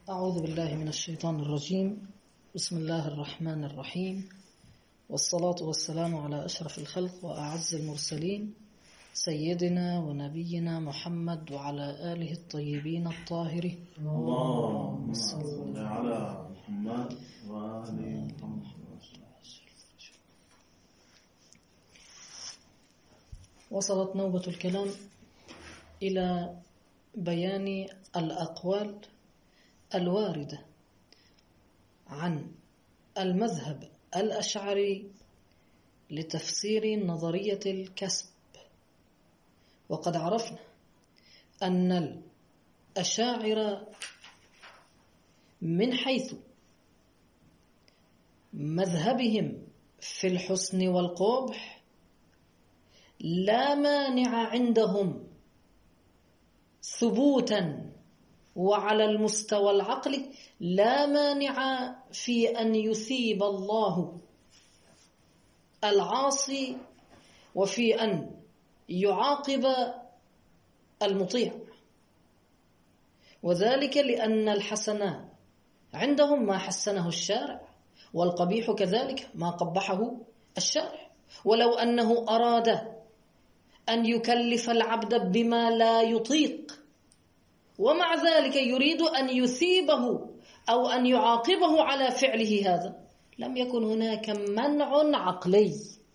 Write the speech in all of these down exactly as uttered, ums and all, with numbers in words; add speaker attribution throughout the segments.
Speaker 1: أعوذ بالله من الشيطان الرجيم. بسم الله الرحمن الرحيم، والصلاة والسلام على أشرف الخلق وأعز المرسلين سيدنا ونبينا محمد وعلى آله الطيبين الطاهرين.
Speaker 2: اللهم صل على محمد وآل محمد.
Speaker 1: وصلت نوبة الكلام إلى بيان الأقوال الواردة عن المذهب الأشعري لتفسير نظرية الكسب. وقد عرفنا أن الأشاعرة من حيث مذهبهم في الحسن والقبح لا مانع عندهم ثبوتا، وعلى المستوى العقلي لا مانع في أن يثيب الله العاصي وفي أن يعاقب المطيع، وذلك لأن الحسن عندهم ما حسنه الشارع، والقبيح كذلك ما قبحه الشارع. ولو أنه أراد أن يكلف العبد بما لا يطيق ومع ذلك يريد أن يثيبه أو أن يعاقبه على فعله هذا، لم يكن هناك منع عقلي.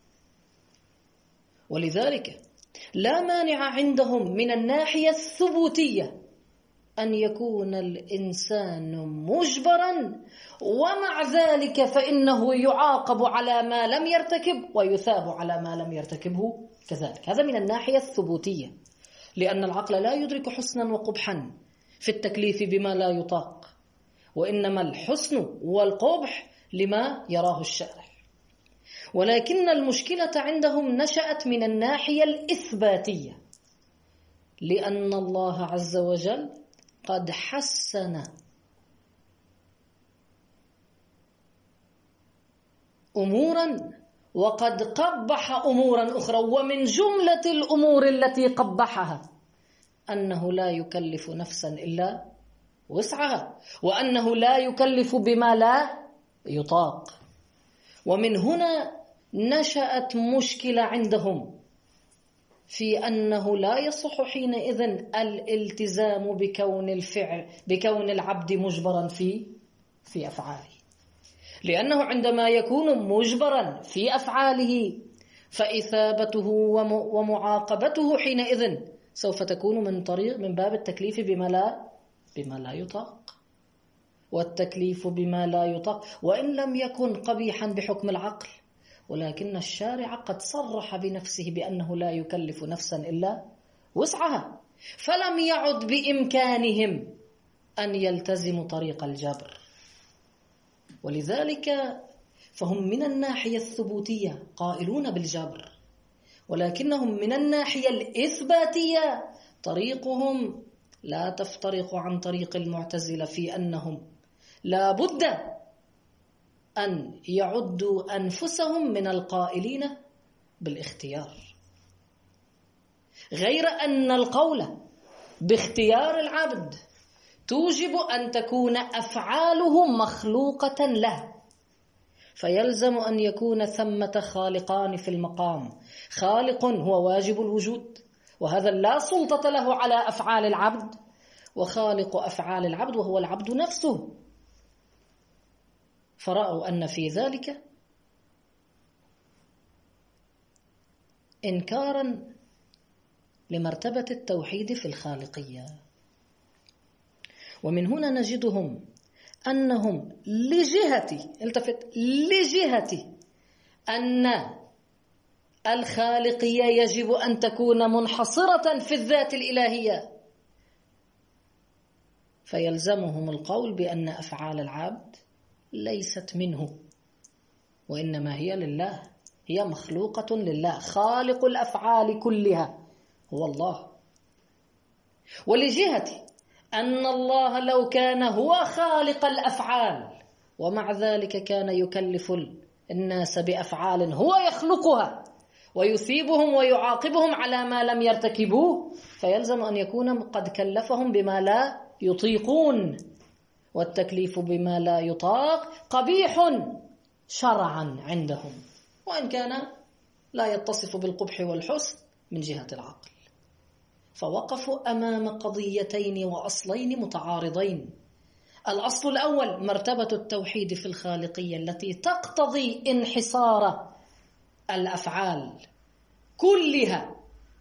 Speaker 1: ولذلك لا مانع عندهم من الناحية الثبوتية أن يكون الإنسان مجبرا ومع ذلك فإنه يعاقب على ما لم يرتكب ويثاب على ما لم يرتكبه كذلك. هذا من الناحية الثبوتية، لأن العقل لا يدرك حسنا وقبحا في التكليف بما لا يطاق، وإنما الحسن والقبح لما يراه الشارع. ولكن المشكلة عندهم نشأت من الناحية الإثباتية، لأن الله عز وجل قد حسن أمورا وقد قبح أمورا أخرى، ومن جملة الأمور التي قبحها أنه لا يكلف نفسا إلا وسعها، وأنه لا يكلف بما لا يطاق. ومن هنا نشأت مشكلة عندهم في أنه لا يصح حينئذ الالتزام بكون الفعل بكون العبد مجبرا في في أفعاله، لأنه عندما يكون مجبرا في أفعاله فإثابته ومعاقبته حينئذ سوف تكون من طريق من باب التكليف بما لا بما لا يطاق. والتكليف بما لا يطاق وإن لم يكن قبيحا بحكم العقل، ولكن الشارع قد صرح بنفسه بأنه لا يكلف نفسا إلا وسعها، فلم يعد بإمكانهم أن يلتزموا طريق الجبر. ولذلك فهم من الناحية الثبوتية قائلون بالجبر، ولكنهم من الناحية الإثباتية طريقهم لا تفترق عن طريق المعتزلة في أنهم لا بد أن يعدوا أنفسهم من القائلين بالاختيار، غير أن القول باختيار العبد توجب أن تكون أفعاله مخلوقة له، فيلزم أن يكون ثمة خالقان في المقام، خالق هو واجب الوجود وهذا لا سلطة له على أفعال العبد، وخالق أفعال العبد وهو العبد نفسه. فرأوا أن في ذلك إنكارا لمرتبة التوحيد في الخالقية. ومن هنا نجدهم أنهم لجهة التفت لجهة أن الخالقية يجب أن تكون منحصرة في الذات الإلهية، فيلزمهم القول بأن أفعال العبد ليست منه وإنما هي لله، هي مخلوقة لله، خالق الأفعال كلها هو الله. ولجهة أن الله لو كان هو خالق الأفعال ومع ذلك كان يكلف الناس بأفعال هو يخلقها ويثيبهم ويعاقبهم على ما لم يرتكبوه، فيلزم أن يكون قد كلفهم بما لا يطيقون، والتكليف بما لا يطاق قبيح شرعا عندهم، وإن كان لا يتصف بالقبح والحسن من جهة العقل. فوقفوا أمام قضيتين وأصلين متعارضين. الأصل الأول مرتبة التوحيد في الخالقية التي تقتضي انحصار الأفعال كلها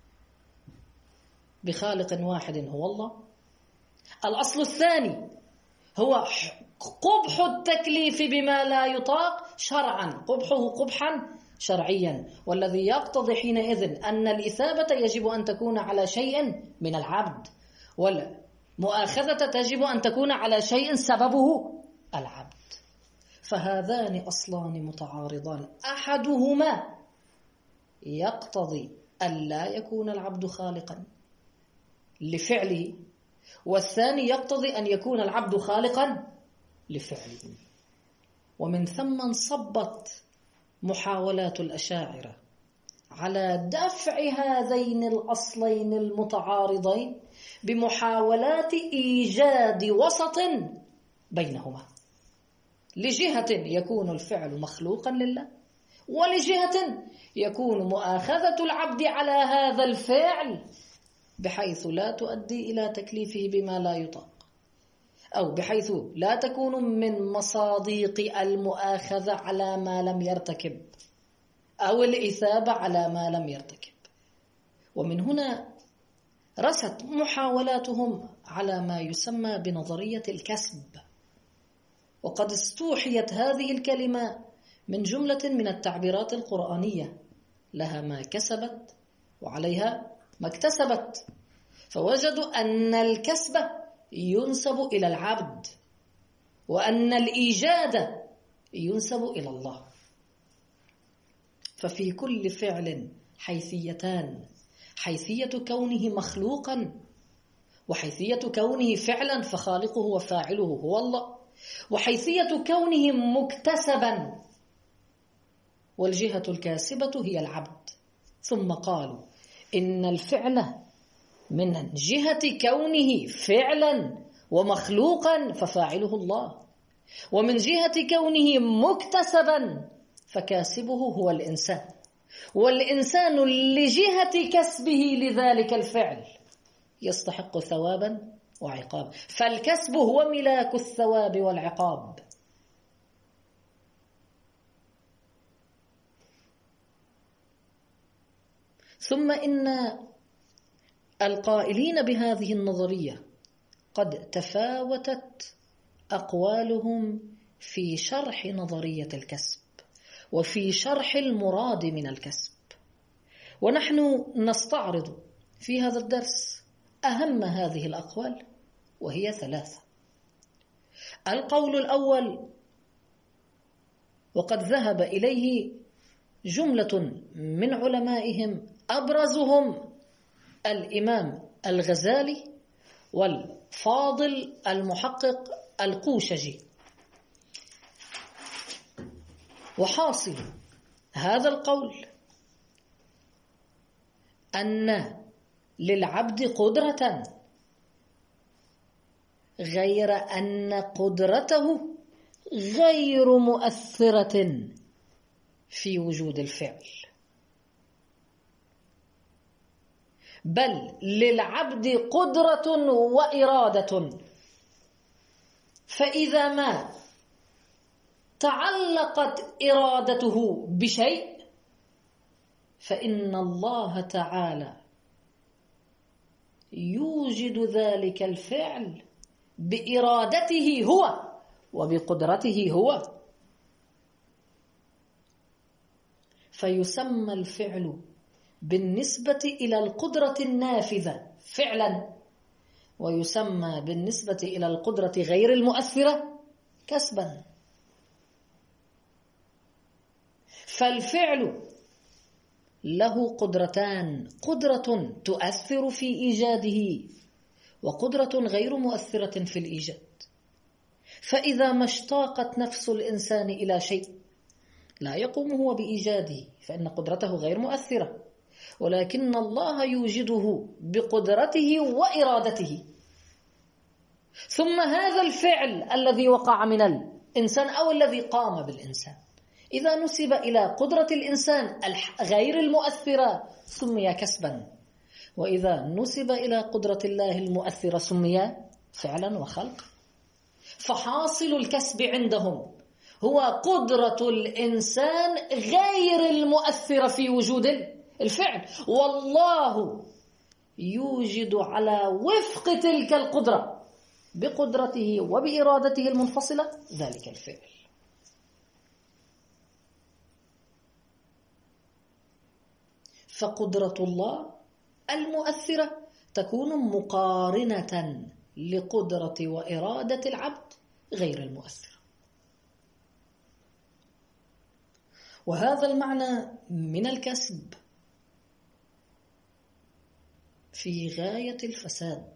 Speaker 1: بخالق واحد هو الله. الأصل الثاني هو قبح التكليف بما لا يطاق شرعا، قبحه قبحا شرعيا، والذي يقتضي حينئذ أن الإثابة يجب أن تكون على شيء من العبد، والمؤاخذة تجب أن تكون على شيء سببه العبد. فهذان أصلان متعارضان، أحدهما يقتضي أن لا يكون العبد خالقا لفعله، والثاني يقتضي أن يكون العبد خالقا لفعله. ومن ثم انصبت محاولات الأشاعرة على دفع هذين الأصلين المتعارضين بمحاولات إيجاد وسط بينهما، لجهة يكون الفعل مخلوقا لله، ولجهة يكون مؤاخذة العبد على هذا الفعل بحيث لا تؤدي إلى تكليفه بما لا يطاق، أو بحيث لا تكون من مصاديق المؤاخذة على ما لم يرتكب، أو الإثابة على ما لم يرتكب. ومن هنا رست محاولاتهم على ما يسمى بنظرية الكسب، وقد استوحيت هذه الكلمة من جملة من التعبيرات القرآنية، لها ما كسبت وعليها ما اكتسبت. فوجدوا أن الكسب ينسب إلى العبد، وأن الإيجاد ينسب إلى الله. ففي كل فعل حيثيتان، حيثية كونه مخلوقا، وحيثية كونه فعلا فخالقه وفاعله هو الله، وحيثية كونه مكتسبا، والجهة الكاسبة هي العبد. ثم قالوا إن الفعل من جهة كونه فعلا ومخلوقا ففاعله الله، ومن جهة كونه مكتسبا فكاسبه هو الإنسان، والإنسان لجهة كسبه لذلك الفعل يستحق ثوابا وعقابا، فالكسب هو ملاك الثواب والعقاب. ثم إن القائلين بهذه النظرية قد تفاوتت أقوالهم في شرح نظرية الكسب وفي شرح المراد من الكسب، ونحن نستعرض في هذا الدرس أهم هذه الأقوال، وهي ثلاثة. القول الأول، وقد ذهب إليه جملة من علمائهم أبرزهم الإمام الغزالي والفاضل المحقق القوشجي، وحاصل هذا القول أن للعبد قدرة، غير أن قدرته غير مؤثرة في وجود الفعل، بل للعبد قدرة وإرادة. فإذا ما تعلقت إرادته بشيء فإن الله تعالى يوجد ذلك الفعل بإرادته هو وبقدرته هو، فيسمى الفعل بالنسبة إلى القدرة النافذة فعلا، ويسمى بالنسبة إلى القدرة غير المؤثرة كسبا. فالفعل له قدرتان، قدرة تؤثر في إيجاده وقدرة غير مؤثرة في الإيجاد. فإذا ما اشتاقت نفس الإنسان إلى شيء لا يقوم هو بإيجاده فإن قدرته غير مؤثرة، ولكن الله يوجده بقدرته وإرادته. ثم هذا الفعل الذي وقع من الإنسان أو الذي قام بالإنسان إذا نسب إلى قدرة الإنسان غير المؤثرة سمي كسبا، وإذا نسب إلى قدرة الله المؤثرة سمي فعلا وخلق. فحاصل الكسب عندهم هو قدرة الإنسان غير المؤثرة في وجود الفعل، والله يوجد على وفق تلك القدرة بقدرته وبإرادته المنفصلة ذلك الفعل. فقدرة الله المؤثرة تكون مقارنة لقدرة وإرادة العبد غير المؤثرة. وهذا المعنى من الكسب في غاية الفساد،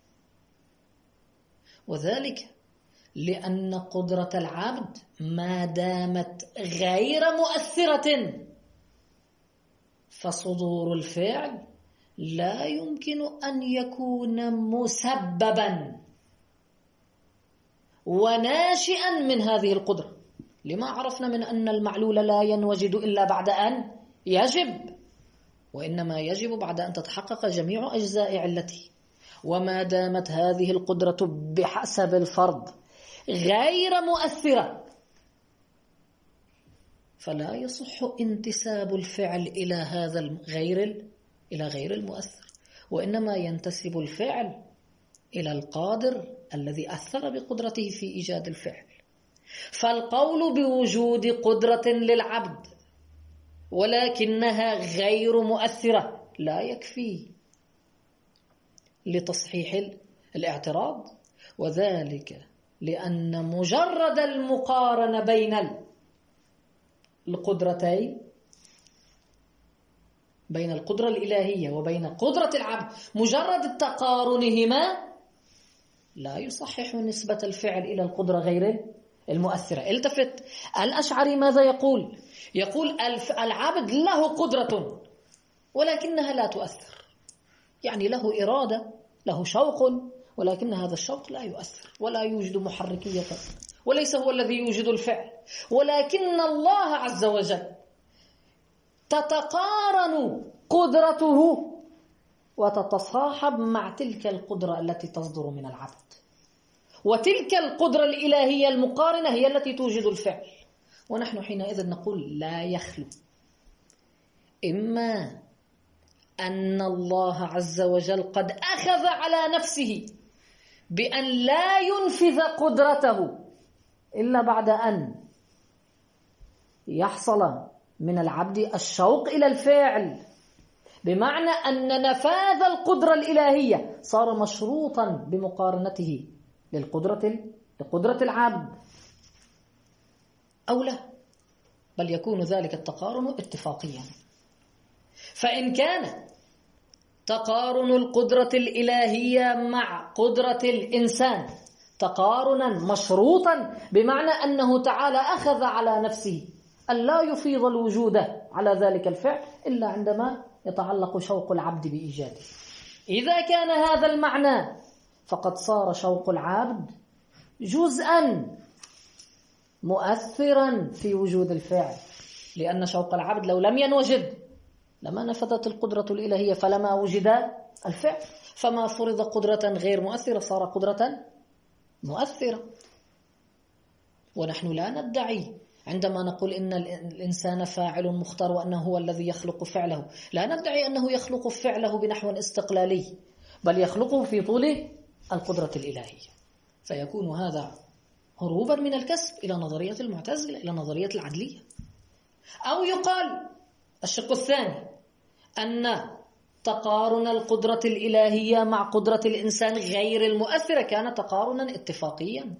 Speaker 1: وذلك لأن قدرة العبد ما دامت غير مؤثرة فصدور الفعل لا يمكن أن يكون مسببا وناشئا من هذه القدرة. لما عرفنا من أن المعلول لا ينوجد إلا بعد أن يجب، وإنما يجب بعد أن تتحقق جميع أجزاء علته. وما دامت هذه القدرة بحسب الفرض غير مؤثرة فلا يصح انتساب الفعل إلى هذا الغير إلى غير المؤثر، وإنما ينتسب الفعل إلى القادر الذي أثر بقدرته في إيجاد الفعل. فالقول بوجود قدرة للعبد ولكنها غير مؤثرة لا يكفي لتصحيح الاعتراض، وذلك لأن مجرد المقارنة بين القدرتين، بين القدرة الإلهية وبين قدرة العبد، مجرد تقارنهما لا يصحح نسبة الفعل إلى القدرة غير المؤثرة. التفت، الأشعري ماذا يقول؟ يقول العبد له قدرة ولكنها لا تؤثر، يعني له إرادة، له شوق، ولكن هذا الشوق لا يؤثر ولا يوجد محركية، وليس هو الذي يوجد الفعل. ولكن الله عز وجل تتقارن قدرته وتتصاحب مع تلك القدرة التي تصدر من العبد، وتلك القدرة الإلهية المقارنة هي التي توجد الفعل. ونحن حينئذ نقول لا يخلو إما أن الله عز وجل قد أخذ على نفسه بأن لا ينفذ قدرته إلا بعد أن يحصل من العبد الشوق إلى الفعل، بمعنى أن نفاذ القدرة الإلهية صار مشروطا بمقارنته للقدرة لقدرة العبد، أو لا، بل يكون ذلك التقارن اتفاقيا. فإن كان تقارن القدرة الإلهية مع قدرة الإنسان تقارنا مشروطا، بمعنى أنه تعالى أخذ على نفسه أن لا يفيض الوجود على ذلك الفعل إلا عندما يتعلق شوق العبد بإيجاده. إذا كان هذا المعنى فقد صار شوق العبد جزءا مؤثرا في وجود الفعل، لأن شوق العبد لو لم ينوجد لما نفذت القدرة الإلهية فلما وجد الفعل، فما فرض قدرة غير مؤثرة صار قدرة مؤثرة. ونحن لا ندعي عندما نقول إن الإنسان فاعل مختار وأنه هو الذي يخلق فعله، لا ندعي أنه يخلق فعله بنحو استقلالي، بل يخلقه في طول القدرة الإلهية. فيكون هذا هروبا من الكسب إلى نظرية المعتزلة، إلى نظرية العدلية. أو يقال الشق الثاني أن تقارن القدرة الإلهية مع قدرة الإنسان غير المؤثرة كان تقارنا اتفاقيا،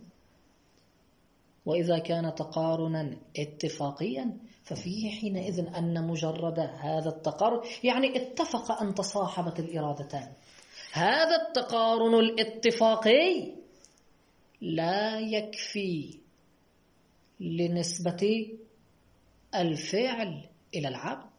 Speaker 1: وإذا كان تقارنا اتفاقيا ففيه حينئذ أن مجرد هذا التقارن يعني اتفق أن تصاحبت الإرادتان. هذا التقارن الاتفاقي لا يكفي لنسبة الفعل إلى العبد.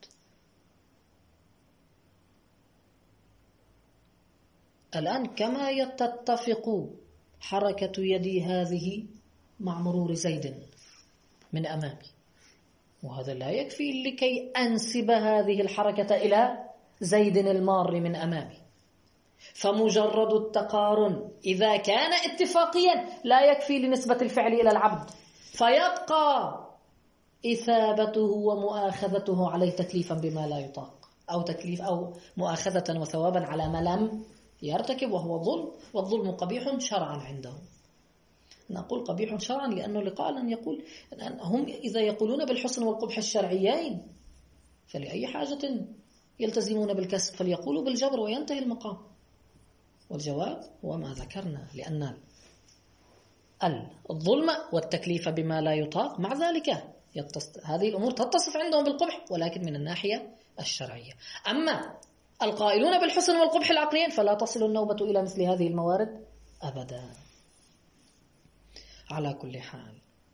Speaker 1: الآن كما يتفق حركة يدي هذه مع مرور زيد من أمامي، وهذا لا يكفي لكي أنسب هذه الحركة إلى زيد المار من أمامي. فمجرد التقارن إذا كان اتفاقيا لا يكفي لنسبة الفعل إلى العبد، فيبقى إثابته ومؤاخذته عليه تكليفا بما لا يطاق، أو تكليف أو مؤاخذة وثوابا على ما لم يرتكب، وهو ظلم، والظلم قبيح شرعا عندهم. نقول قبيح شرعا لأنه لقاء أن يقول هم إذا يقولون بالحسن والقبح الشرعيين فلأي حاجة يلتزمون بالكسب؟ فليقولوا بالجبر وينتهي المقام. والجواب هو ما ذكرنا، لأن الظلم والتكليف بما لا يطاق مع ذلك يتص... هذه الأمور تتصف عندهم بالقبح ولكن من الناحية الشرعية. أما القائلون بالحسن والقبح العقليين فلا تصل النوبة إلى مثل هذه الموارد أبدا. على كل حال،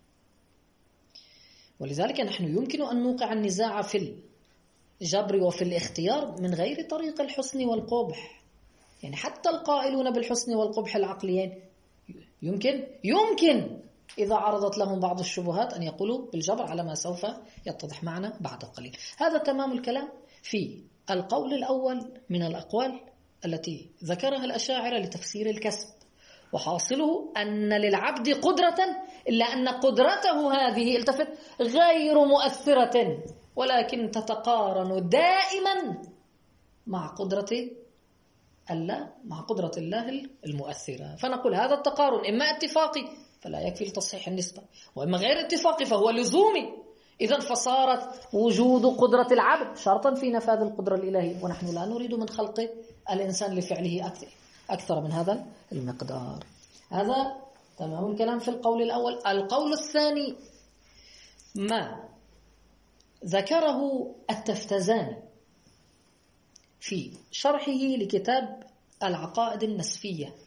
Speaker 1: ولذلك نحن يمكن أن نوقع النزاع في الجبر وفي الاختيار من غير طريق الحسن والقبح. يعني حتى القائلون بالحسن والقبح العقليين يمكن يمكن إذا عرضت لهم بعض الشبهات أن يقولوا بالجبر على ما سوف يتضح معنا بعد قليل. هذا تمام الكلام في القول الأول من الأقوال التي ذكرها الأشاعرة لتفسير الكسب، وحاصله أن للعبد قدرة إلا أن قدرته هذه التفت غير مؤثرة، ولكن تتقارن دائما مع قدرة الله مع قدرة الله المؤثرة. فنقول هذا التقارن إما اتفاقي فلا يكفي لتصحيح النسبة، وإما غير اتفاقي فهو لزومي. إذن فصارت وجود قدرة العبد شرطا في نفاذ القدرة الإلهية، ونحن لا نريد من خلق الإنسان لفعله أكثر أكثر من هذا المقدار. هذا تمام الكلام في القول الأول. القول الثاني ما ذكره التفتزاني في شرحه لكتاب العقائد النسفية،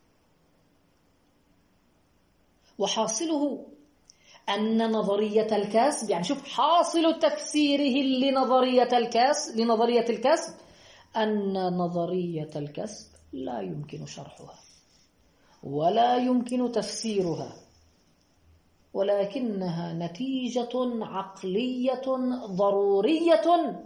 Speaker 1: وحاصله أن نظرية الكسب، يعني شوف حاصل تفسيره لنظرية الكسب لنظرية الكسب أن نظرية الكسب لا يمكن شرحها ولا يمكن تفسيرها، ولكنها نتيجة عقلية ضرورية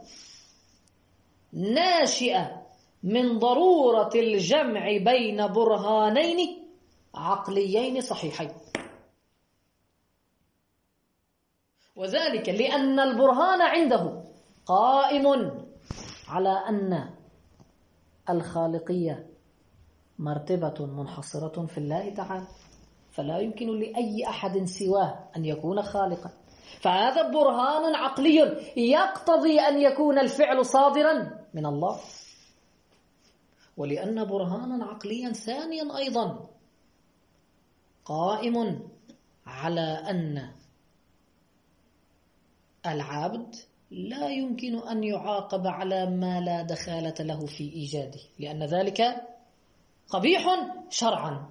Speaker 1: ناشئة من ضرورة الجمع بين برهانين عقليين صحيحين. وذلك لأن البرهان عنده قائم على أن الخالقية مرتبة منحصرة في الله تعالى، فلا يمكن لأي أحد سواه أن يكون خالقا، فهذا برهان عقلي يقتضي أن يكون الفعل صادرا من الله. ولأن برهانا عقليا ثانيا أيضا قائم على أن العبد لا يمكن أن يعاقب على ما لا دخالة له في إيجاده، لأن ذلك قبيح شرعا.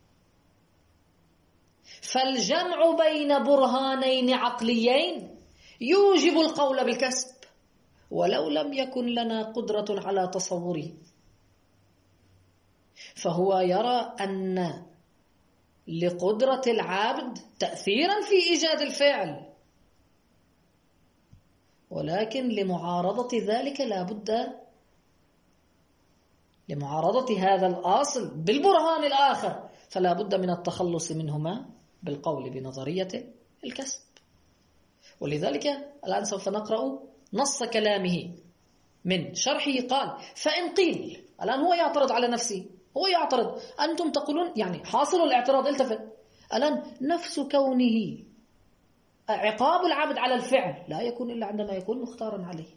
Speaker 1: فالجمع بين برهانين عقليين يوجب القول بالكسب ولو لم يكن لنا قدرة على تصوره. فهو يرى أن لقدرة العبد تأثيرا في إيجاد الفعل، ولكن لمعارضة ذلك لا بد لمعارضة هذا الأصل بالبرهان الآخر فلا بد من التخلص منهما بالقول بنظرية الكسب. ولذلك الآن سوف نقرأ نص كلامه من شرحه. قال: فإن قيل، الآن هو يعترض على نفسه، هو يعترض، أنتم تقولون، يعني حاصل الاعتراض، التفت الآن، نفس كونه عقاب العبد على الفعل لا يكون إلا عندما يكون مختارا عليه،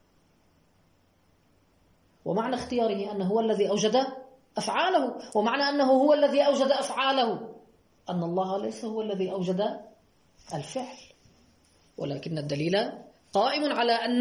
Speaker 1: ومعنى اختياره أنه هو الذي أوجد أفعاله، ومعنى أنه هو الذي أوجد أفعاله أن الله ليس هو الذي أوجد الفعل، ولكن الدليل قائم على أن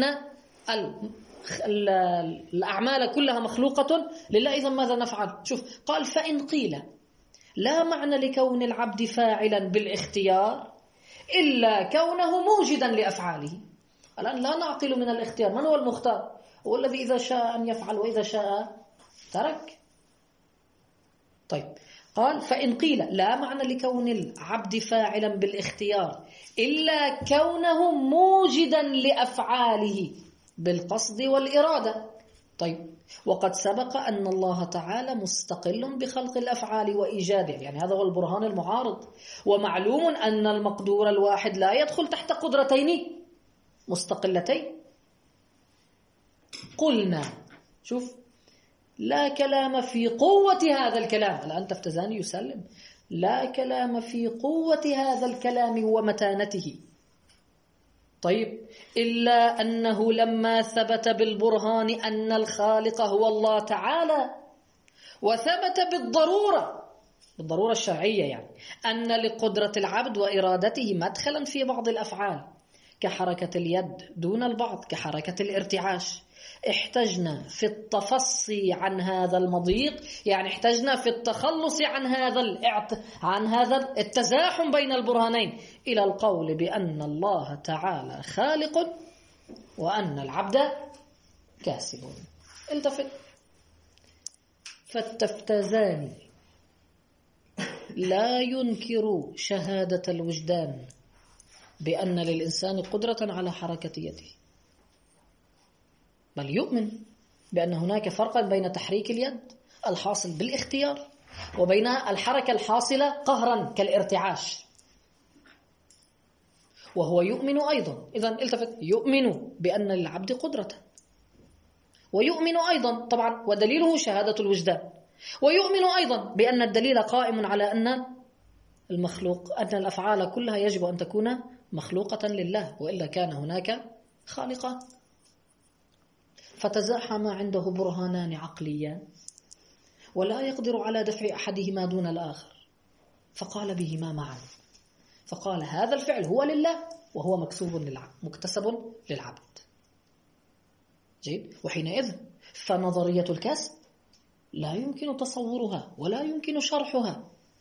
Speaker 1: الأعمال كلها مخلوقة لله. إذن ماذا نفعل؟ شوف، قال: فإن قيل لا معنى لكون العبد فاعلا بالاختيار إلا كونه موجدا لأفعاله. الآن لا نعقل من الاختيار. من هو المختار؟ هو الذي إذا شاء أن يفعل وإذا شاء ترك. طيب، قال فإن قيل لا معنى لكون العبد فاعلا بالاختيار إلا كونه موجدا لأفعاله بالقصد والإرادة. طيب وقد سبق أن الله تعالى مستقل بخلق الأفعال وإيجادها، يعني هذا هو البرهان المعارض. ومعلوم أن المقدور الواحد لا يدخل تحت قدرتين مستقلتين. قلنا شوف لا كلام في قوة هذا الكلام، الآن تفتزاني يسلم لا كلام في قوة هذا الكلام ومتانته. طيب إلا أنه لما ثبت بالبرهان أن الخالق هو الله تعالى، وثبت بالضرورة بالضرورة الشرعية يعني أن لقدرة العبد وإرادته مدخلا في بعض الأفعال كحركة اليد دون البعض كحركة الارتعاش، احتجنا في التفصي عن هذا المضيق، يعني احتجنا في التخلص عن هذا الاعت... عن هذا التزاحم بين البرهانين إلى القول بأن الله تعالى خالق وأن العبد كاسب. التفت. فالتفتزاني لا ينكر شهادة الوجدان بأن للإنسان قدرة على حركة يده، بل يؤمن بأن هناك فرقا بين تحريك اليد الحاصل بالاختيار وبين الحركة الحاصلة قهرا كالارتعاش. وهو يؤمن أيضا، إذن التفت، يؤمن بأن للعبد قدرة، ويؤمن أيضا طبعا ودليله شهادة الوجدان، ويؤمن أيضا بأن الدليل قائم على أن المخلوق أن الأفعال كلها يجب أن تكون مخلوقة لله وإلا كان هناك خالقا. فتزاحم عنده برهانان عقليان ولا يقدر على دفع أحدهما دون الآخر، فقال بهما معا، فقال هذا الفعل هو لله وهو مكسوب للعبد مكتسب للعبد. جيد. وحينئذ فنظرية الكسب لا يمكن تصورها ولا يمكن شرحها،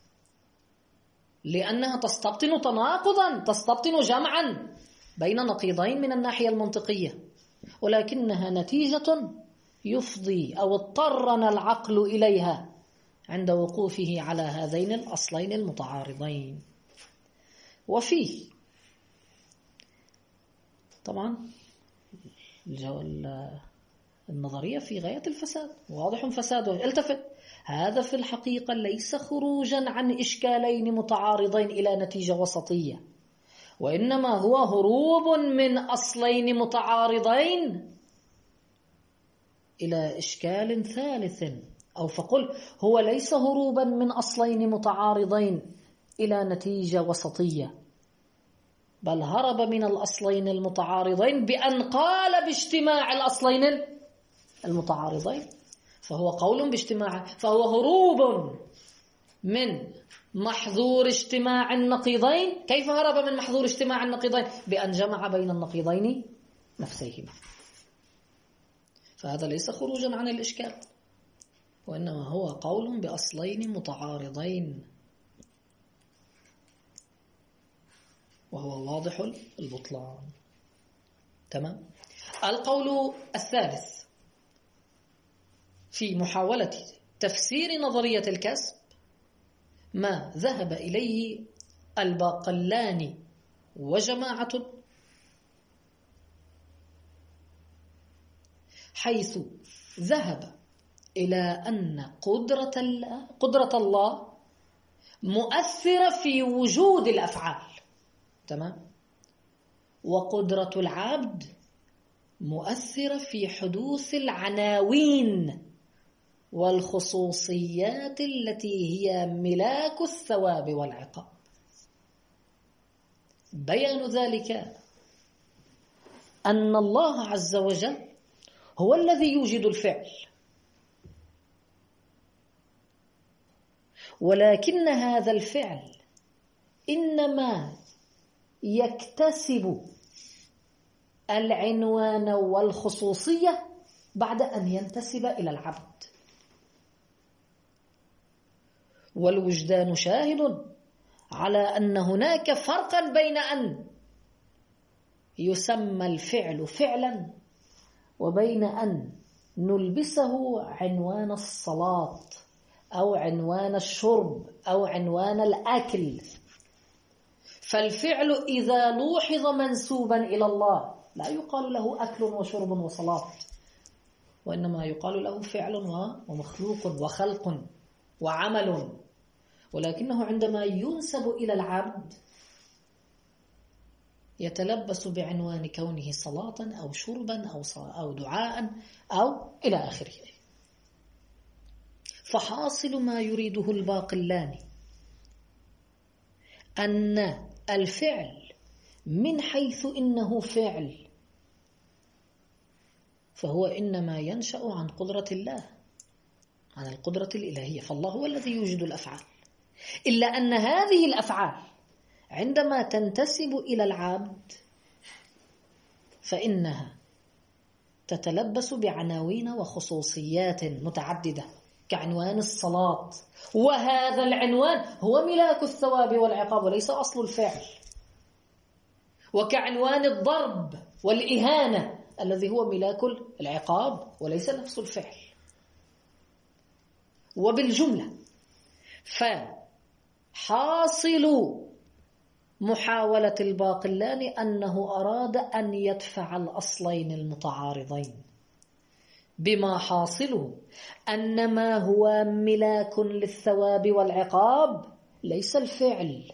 Speaker 1: لأنها تستبطن تناقضا، تستبطن جمعا بين نقيضين من الناحية المنطقية، ولكنها نتيجة يفضي أو اضطرنا العقل إليها عند وقوفه على هذين الأصلين المتعارضين. وفيه طبعا النظرية في غاية الفساد، واضح فساده. التفت، هذا في الحقيقة ليس خروجا عن إشكالين متعارضين إلى نتيجة وسطية، وإنما هو هروب من أصلين متعارضين إلى إشكال ثالث، أو فقل هو ليس هروبا من أصلين متعارضين إلى نتيجة وسطية، بل هرب من الأصلين المتعارضين بأن قال باجتماع الأصلين المتعارضين، فهو قول باجتماع، فهو هروب من محظور اجتماع النقيضين. كيف هرب من محظور اجتماع النقيضين؟ بأن جمع بين النقيضين نفسيهما. فهذا ليس خروجا عن الإشكال، وإنما هو قول بأصلين متعارضين، وهو واضح البطلان. تمام. القول الثالث في محاولة تفسير نظرية الكسب ما ذهب إليه الباقلاني وجماعة، حيث ذهب إلى أن قدرة الله, قدرة الله مؤثرة في وجود الأفعال، تمام، وقدرة العبد مؤثرة في حدوث العناوين والخصوصيات التي هي ملاك الثواب والعقاب. بيان ذلك أن الله عز وجل هو الذي يوجد الفعل، ولكن هذا الفعل إنما يكتسب العنوان والخصوصية بعد أن ينتسب إلى العبد. والوجدان شاهد على أن هناك فرقا بين أن يسمى الفعل فعلا وبين أن نلبسه عنوان الصلاة أو عنوان الشرب أو عنوان الأكل. فالفعل إذا لوحظ منسوبا إلى الله لا يقال له أكل وشرب وصلاة، وإنما يقال له فعل ومخلوق وخلق وعمل. ولكنه عندما ينسب إلى العبد يتلبس بعنوان كونه صلاة أو شربا أو أو دعاء أو إلى آخره. فحاصل ما يريده الباقلاني أن الفعل من حيث إنه فعل فهو إنما ينشأ عن قدرة الله، عن القدرة الإلهية، فالله هو الذي يوجد الأفعال. إلا أن هذه الأفعال عندما تنتسب إلى العبد فإنها تتلبس بعناوين وخصوصيات متعددة كعنوان الصلاة، وهذا العنوان هو ملاك الثواب والعقاب وليس أصل الفعل، وكعنوان الضرب والإهانة الذي هو ملاك العقاب وليس نفس الفعل. وبالجملة فحاصل محاولة الباقلاني أنه أراد أن يدفع الأصلين المتعارضين بما حاصله أن ما هو ملاك للثواب والعقاب ليس الفعل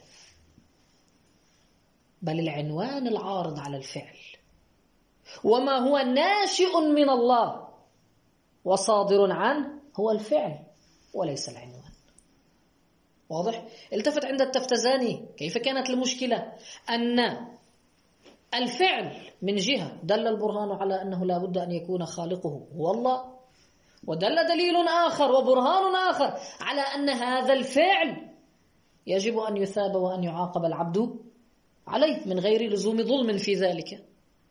Speaker 1: بل العنوان العارض على الفعل، وما هو ناشئ من الله وصادر عنه هو الفعل وليس العنوان. واضح؟ التفت عند التفتزاني كيف كانت المشكلة؟ أن الفعل من جهة دل البرهان على أنه لا بد أن يكون خالقه هو الله، ودل دليل آخر وبرهان آخر على أن هذا الفعل يجب أن يثاب وأن يعاقب العبد عليه من غير لزوم ظلم في ذلك.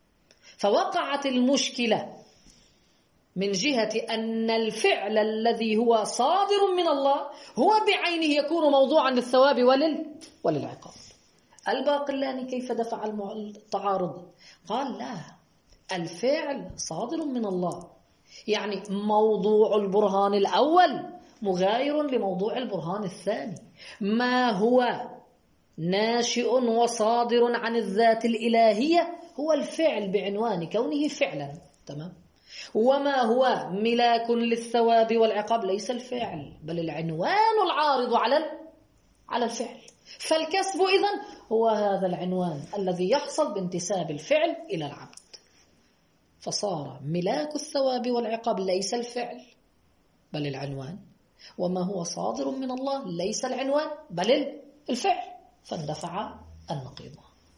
Speaker 1: فوقعت المشكلة من جهة أن الفعل الذي هو صادر من الله هو بعينه يكون موضوعا للثواب ولل وللعقاب. الباقلاني كيف دفع التعارض؟ قال لا، الفعل صادر من الله، يعني موضوع البرهان الأول مغاير لموضوع البرهان الثاني. ما هو ناشئ وصادر عن الذات الإلهية هو الفعل بعنوان كونه فعلا، تمام؟ وما هو ملاك للثواب والعقاب ليس الفعل بل العنوان العارض على على الفعل. فالكسب إذن هو هذا العنوان الذي يحصل بانتساب الفعل إلى العبد، فصار ملاك الثواب والعقاب ليس الفعل بل العنوان، وما هو صادر من الله ليس العنوان بل الفعل، فاندفع النقيض.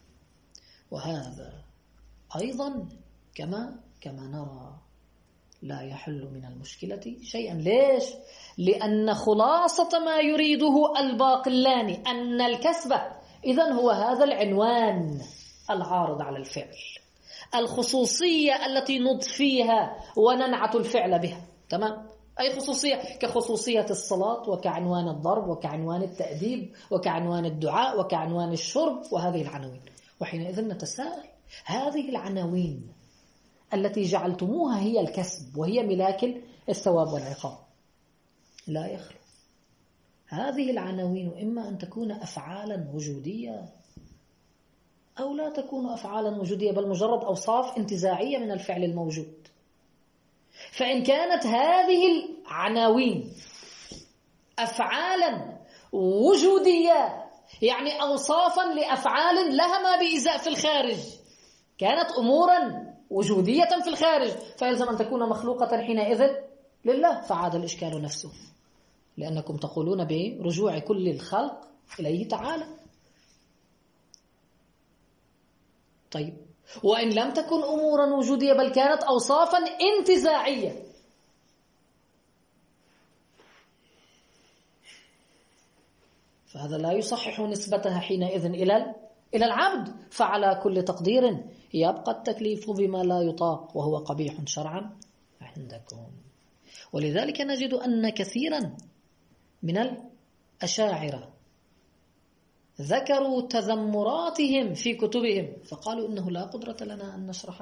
Speaker 1: وهذا أيضا كما كما نرى لا يحل من المشكلة شيئا. ليش؟ لأن خلاصة ما يريده الباقلاني أن الكسب إذن هو هذا العنوان العارض على الفعل، الخصوصية التي نضفيها وننعت الفعل بها، تمام؟ أي خصوصية؟ كخصوصية الصلاة وكعنوان الضرب وكعنوان التأديب وكعنوان الدعاء وكعنوان الشرب وهذه العناوين. وحينئذ نتساءل، هذه العناوين التي جعلتموها هي الكسب وهي ملاك الثواب والعقاب لا يخلو هذه العناوين إما أن تكون أفعالا وجودية أو لا تكون أفعالا وجودية بل مجرد أوصاف انتزاعية من الفعل الموجود. فإن كانت هذه العناوين أفعالا وجودية يعني أوصافا لأفعال لها ما بإزاء في الخارج، كانت أمورا وجودية في الخارج، فيلزم أن تكون مخلوقة حينئذ لله، فعاد الإشكال نفسه، لأنكم تقولون برجوع كل الخلق إليه تعالى. طيب، وإن لم تكن أمورا وجودية بل كانت أوصافا انتزاعية، فهذا لا يصحح نسبتها حينئذ إلى إلى العبد، فعلى كل تقدير يبقى التكليف بما لا يطاق وهو قبيح شرعا عندكم. ولذلك نجد أن كثيرا من الأشاعرة ذكروا تذمراتهم في كتبهم فقالوا إنه لا قدرة لنا أن نشرح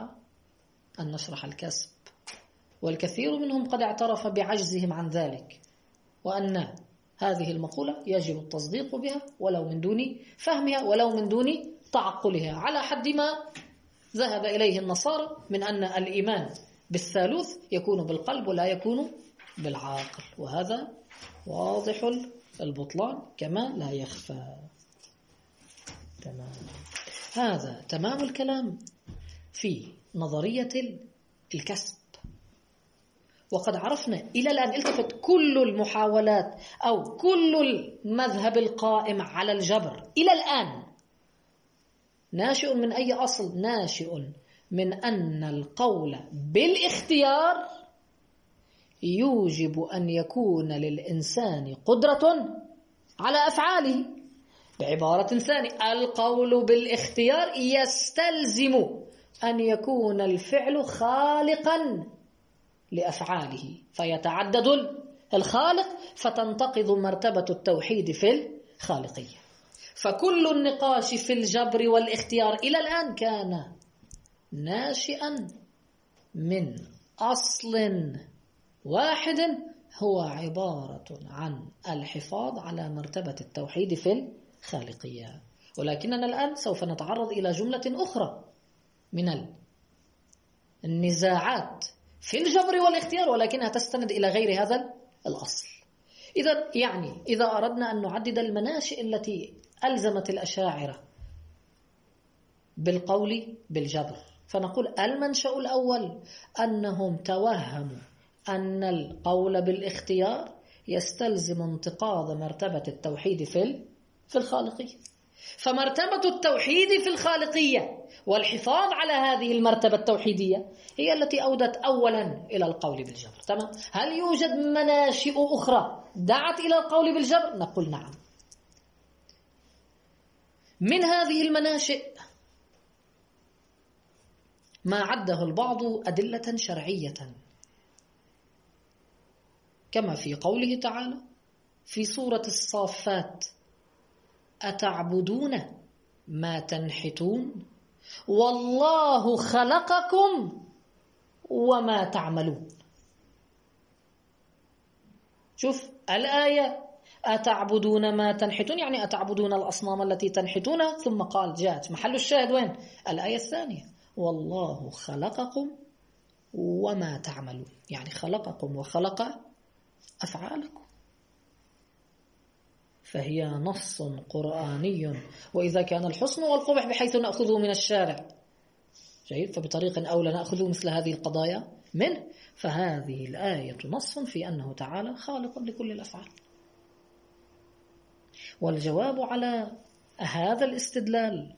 Speaker 1: أن نشرح الكسب، والكثير منهم قد اعترف بعجزهم عن ذلك وأن هذه المقولة يجب التصديق بها ولو من دون فهمها ولو من دون تعقلها، على حد ما ذهب إليه النصارى من أن الإيمان بالثالوث يكون بالقلب ولا يكون بالعقل، وهذا واضح البطلان كما لا يخفى. تمام. هذا تمام الكلام في نظرية الكسب. وقد عرفنا إلى الآن التفت كل المحاولات أو كل المذهب القائم على الجبر إلى الآن ناشئ من أي أصل؟ ناشئ من أن القول بالاختيار يوجب أن يكون للإنسان قدرة على أفعاله. بعبارة ثانية، القول بالاختيار يستلزم أن يكون الفعل خالقا لأفعاله، فيتعدد الخالق فتنتقض مرتبة التوحيد في الخالقية. فكل النقاش في الجبر والاختيار إلى الآن كان ناشئا من أصل واحد هو عبارة عن الحفاظ على مرتبة التوحيد في الخالقية. ولكننا الآن سوف نتعرض إلى جملة أخرى من النزاعات في الجبر والاختيار، ولكنها تستند إلى غير هذا الأصل. إذا يعني إذا أردنا أن نعدد المناشئ التي ألزمت الأشاعرة بالقول بالجبر، فنقول المنشأ الأول أنهم توهموا أن القول بالاختيار يستلزم انتقاض مرتبة التوحيد في في الخالقية. فمرتبة التوحيد في الخالقية والحفاظ على هذه المرتبة التوحيدية هي التي أودت أولا إلى القول بالجبر. تمام. هل يوجد مناشئ أخرى دعت إلى القول بالجبر؟ نقول نعم. من هذه المناشئ ما عده البعض أدلة شرعية، كما في قوله تعالى في سورة الصافات: أتعبدون ما تنحتون والله خلقكم وما تعملون. شوف الآية: أتعبدون ما تنحتون، يعني أتعبدون الأصنام التي تنحتونها، ثم قال جاءت محل الشاهد وين؟ الآية الثانية: والله خلقكم وما تعملون، يعني خلقكم وخلق أفعالكم. فهي نص قرآني، وإذا كان الحسن والقبح بحيث نأخذه من الشارع جيد، فبطريق أولى نأخذه مثل هذه القضايا منه. فهذه الآية نص في أنه تعالى خالق لكل الأفعال. والجواب على هذا الاستدلال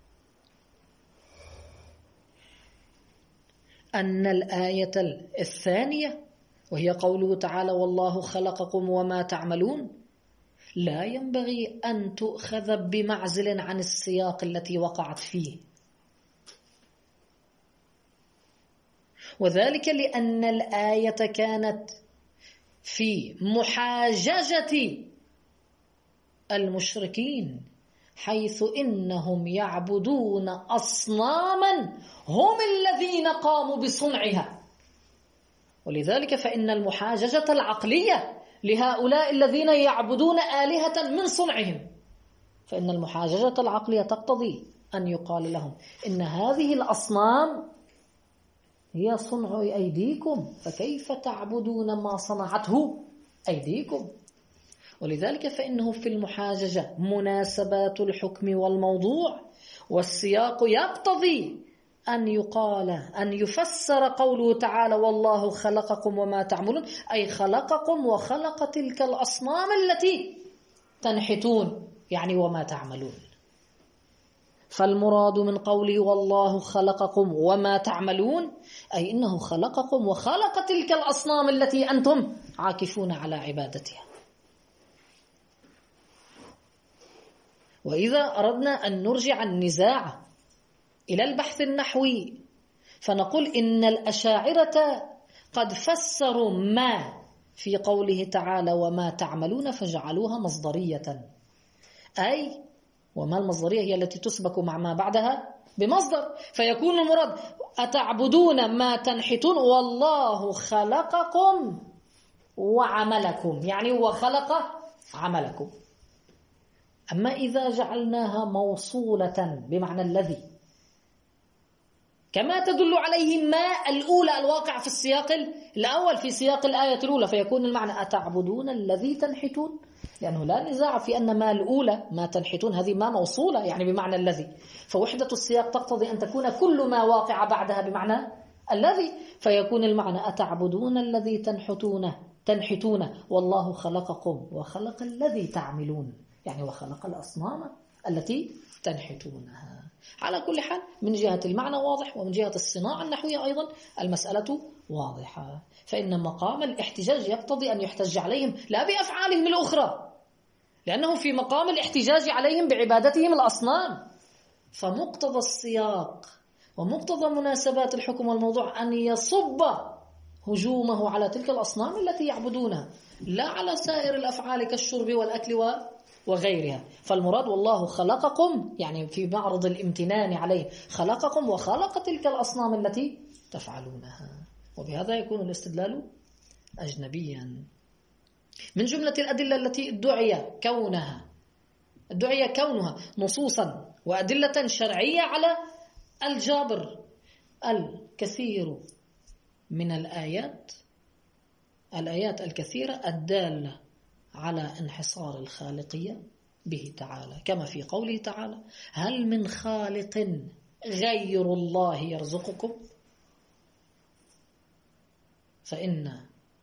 Speaker 1: أن الآية الثانية وهي قوله تعالى: والله خلقكم وما تعملون، لا ينبغي أن تؤخذ بمعزل عن السياق التي وقعت فيه، وذلك لأن الآية كانت في محاججة المشركين، حيث إنهم يعبدون أصناما هم الذين قاموا بصنعها. ولذلك فإن المحاججة العقلية لهؤلاء الذين يعبدون آلهة من صنعهم، فإن المحاججة العقلية تقتضي أن يقال لهم إن هذه الأصنام هي صنع أيديكم، فكيف تعبدون ما صنعته أيديكم؟ ولذلك فإنه في المحاججة مناسبات الحكم والموضوع، والسياق يقتضي أن يقال أن يفسر قوله تعالى: والله خلقكم وما تعملون، أي خلقكم وخلق تلك الأصنام التي تنحتون، يعني وما تعملون. فالمراد من قوله والله خلقكم وما تعملون أي إنه خلقكم وخلق تلك الأصنام التي أنتم عاكفون على عبادتها. وإذا أردنا أن نرجع النزاع إلى البحث النحوي فنقول إن الأشاعرة قد فسروا ما في قوله تعالى وما تعملون فجعلوها مصدرية، أي وما المصدرية هي التي تسبك مع ما بعدها بمصدر، فيكون المراد أتعبدون ما تنحتون والله خلقكم وعملكم، يعني وخلق عملكم. أما إذا جعلناها موصولة بمعنى الذي، كما تدل عليه ما الأولى الواقع في السياق الأول في سياق الآية الأولى، فيكون المعنى أتعبدون الذي تنحتون، لأنه لا نزاع في أن ما الأولى ما تنحتون هذه ما موصولة يعني بمعنى الذي، فوحدة السياق تقتضي أن تكون كل ما واقع بعدها بمعنى الذي، فيكون المعنى أتعبدون الذي تنحتونه تنحتون والله خلقكم وخلق الذي تعملون، يعني وخلق الأصنام التي تنحتونها. على كل حال من جهة المعنى واضح، ومن جهة الصناعة النحوية أيضا المسألة واضحة. فإن مقام الاحتجاج يقتضي أن يحتج عليهم لا بأفعالهم الأخرى، لأنه في مقام الاحتجاج عليهم بعبادتهم الأصنام. فمقتضى السياق ومقتضى مناسبات الحكم والموضوع أن يصب هجومه على تلك الأصنام التي يعبدونها، لا على سائر الأفعال كالشرب والأكل وغيرها. فالمراد والله خلقكم، يعني في معرض الامتنان عليه خلقكم وخلق تلك الأصنام التي تفعلونها، وبهذا يكون الاستدلال أجنبيا. من جملة الأدلة التي ادعي كونها ادعي كونها نصوصا وأدلة شرعية على الجابر الكثير من الآيات الآيات الكثيرة الدالة على انحصار الخالقية به تعالى، كما في قوله تعالى هل من خالق غير الله يرزقكم، فإن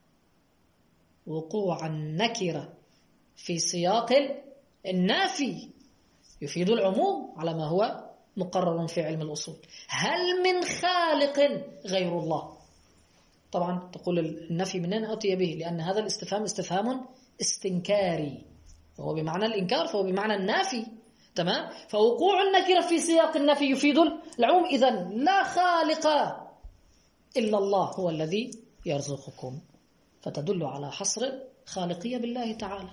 Speaker 1: وقوع النكرة في سياق النافي يفيد العموم على ما هو مقرر في علم الأصول. هل من خالق غير الله، طبعا تقول النفي منين أتي به، لأن هذا الاستفهام استفهام استنكاري، وهو بمعنى الإنكار، فهو بمعنى النافي، تمام. فوقوع النكرة في سياق النفي يفيد العموم، إذن لا خالق إلا الله هو الذي يرزقكم، فتدل على حصر خالقية بالله تعالى،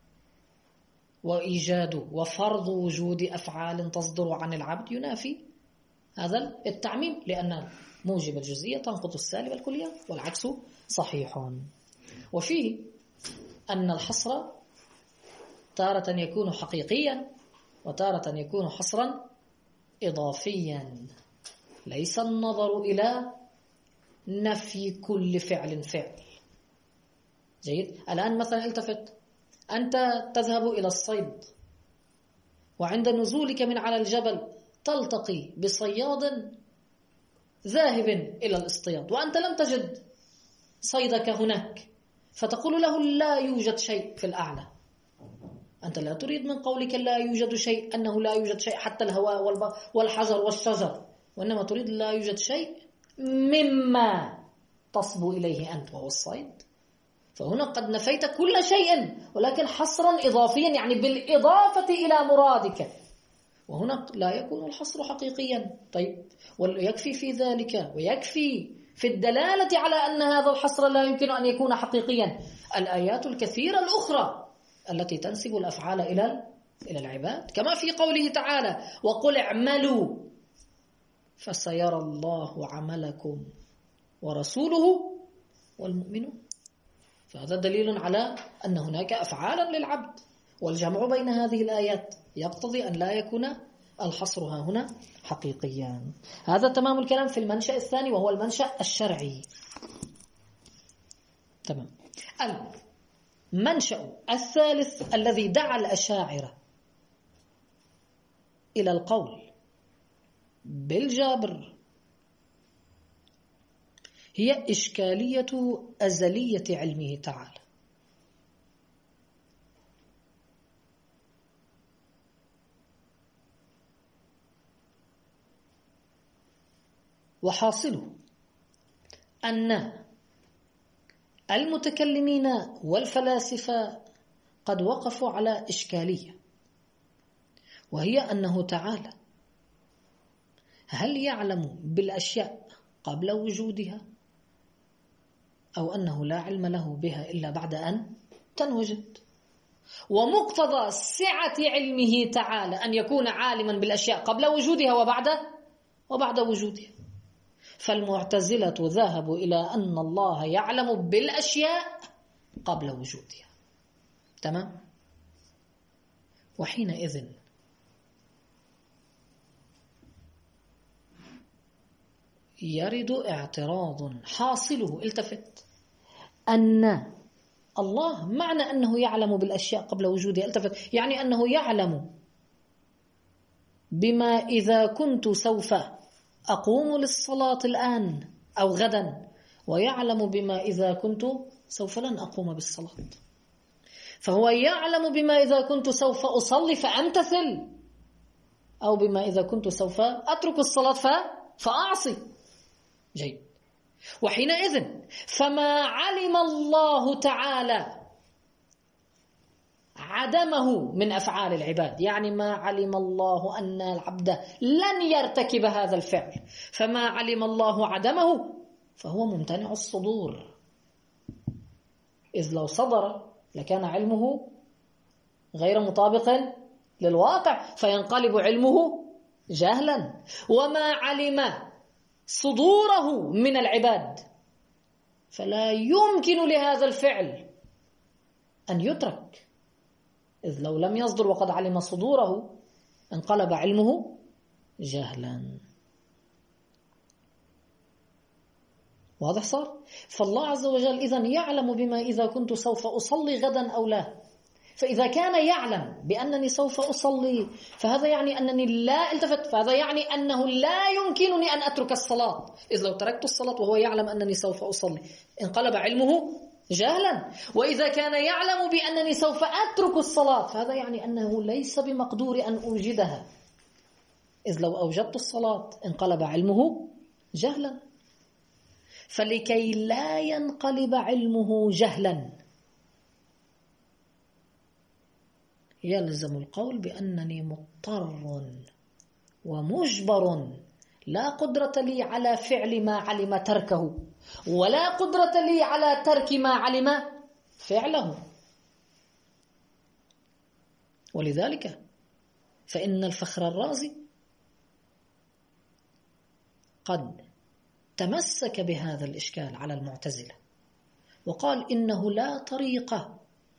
Speaker 1: وإيجاد وفرض وجود أفعال تصدر عن العبد ينافي هذا التعميم، لأن موجب الجزئية تنقض السالب الكلية والعكس صحيح. وفيه أن الحصر تارة يكون حقيقيا وتارة يكون حصرا إضافيا، ليس النظر إلى نفي كل فعل فعل. جيد. الآن مثلا التفت، أنت تذهب إلى الصيد، وعند نزولك من على الجبل تلتقي بصياد ذاهب إلى الاصطياد، وأنت لم تجد صيدك هناك، فتقول له لا يوجد شيء في الأعلى. أنت لا تريد من قولك لا يوجد شيء أنه لا يوجد شيء حتى الهواء والحجر والشجر، وإنما تريد لا يوجد شيء مما تصبو إليه أنت وهو الصيد. فهنا قد نفيت كل شيء، ولكن حصرا إضافيا، يعني بالإضافة إلى مرادك، وهنا لا يكون الحصر حقيقيا. طيب، ويكفي في ذلك ويكفي في الدلالة على أن هذا الحصر لا يمكن أن يكون حقيقيا الآيات الكثيرة الأخرى التي تنسب الأفعال إلى إلى العباد، كما في قوله تعالى وقل اعملوا فسيرى الله عملكم ورسوله والمؤمنون. فهذا دليل على أن هناك أفعالا للعبد، والجمع بين هذه الآيات يقتضي أن لا يكون الحصر ها هنا حقيقيا. هذا تمام الكلام في المنشأ الثاني، وهو المنشأ الشرعي. تمام. المنشأ الثالث الذي دعا الأشاعرة إلى القول بالجابر هي إشكالية أزلية علمه تعالى. وحاصله أن المتكلمين والفلاسفة قد وقفوا على إشكالية، وهي أنه تعالى هل يعلم بالأشياء قبل وجودها، أو أنه لا علم له بها إلا بعد أن تنوجد. ومقتضى سعة علمه تعالى أن يكون عالما بالأشياء قبل وجودها وبعد وبعد وجودها. فالمعتزلة ذهبوا إلى أن الله يعلم بالأشياء قبل وجودها. تمام؟ وحينئذ يرد اعتراض حاصله، التفت، أن الله معنى أنه يعلم بالأشياء قبل وجودها، التفت، يعني أنه يعلم بما إذا كنت سوف أقوم للصلاة الآن أو غدا، ويعلم بما إذا كنت سوف لن أقوم بالصلاة. فهو يعلم بما إذا كنت سوف أصلي فأمتثل، أو بما إذا كنت سوف أترك الصلاة فأعصي. جيد. وحينئذ فما علم الله تعالى عدمه من أفعال العباد، يعني ما علم الله أن العبد لن يرتكب هذا الفعل، فما علم الله عدمه فهو ممتنع الصدور، إذ لو صدر لكان علمه غير مطابق للواقع فينقلب علمه جهلا. وما علم صدوره من العباد فلا يمكن لهذا الفعل أن يترك، إذ لو لم يصدر وقد علم صدوره انقلب علمه جهلا. واضح صار؟ فالله عز وجل إذن يعلم بما إذا كنت سوف أصلي غدا أو لا. فإذا كان يعلم بأنني سوف أصلي فهذا يعني أنني لا التفت، فهذا يعني أنه لا يمكنني أن أترك الصلاة، إذ لو تركت الصلاة وهو يعلم أنني سوف أصلي انقلب علمه جهلا. وإذا كان يعلم بأنني سوف أترك الصلاة فهذا يعني أنه ليس بمقدور أن أوجدها، إذ لو أوجدت الصلاة انقلب علمه جهلا. فلكي لا ينقلب علمه جهلا يلزم القول بأنني مضطر ومجبر لا قدرة لي على فعل ما علم تركه، ولا قدرة لي على ترك ما علم فعله. ولذلك فإن الفخر الرازي قد تمسك بهذا الإشكال على المعتزلة وقال إنه لا طريقة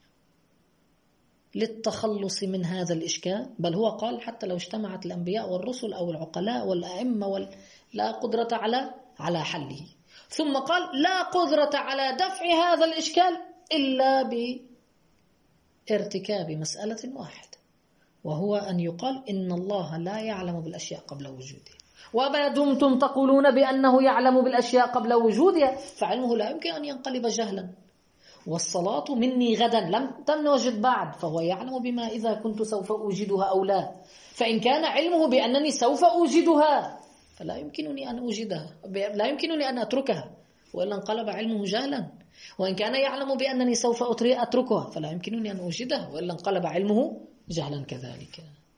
Speaker 1: للتخلص من هذا الإشكال، بل هو قال حتى لو اجتمعت الأنبياء والرسل أو العقلاء والأئمة وال... لا قدرة على على حله. ثم قال لا قدرة على دفع هذا الإشكال إلا بارتكاب مسألة واحدة، وهو أن يقال إن الله لا يعلم بالأشياء قبل وجودها. وما دمتم تقولون بأنه يعلم بالأشياء قبل وجودها فعلمه لا يمكن أن ينقلب جهلا. والصلاة مني غدا لم تنوجد بعد، فهو يعلم بما إذا كنت سوف أوجدها أو لا. فإن كان علمه بأنني سوف أوجدها فلا يمكنني أن أوجدها، لا يمكنني أن أتركها، وإلا انقلب علمه جهلا. وإن كان يعلم بأنني سوف أتركها فلا يمكنني أن أوجدها، وإلا انقلب علمه جهلا كذلك.